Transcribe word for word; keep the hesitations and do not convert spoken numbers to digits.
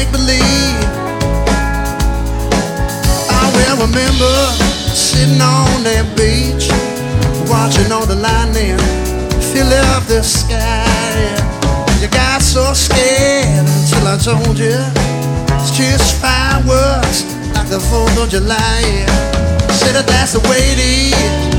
make believe. I will remember sitting on that beach, watching all the lightning fill up the sky. You got so scared until I told you it's just fireworks like the fourth of July. Said that that's the way it is.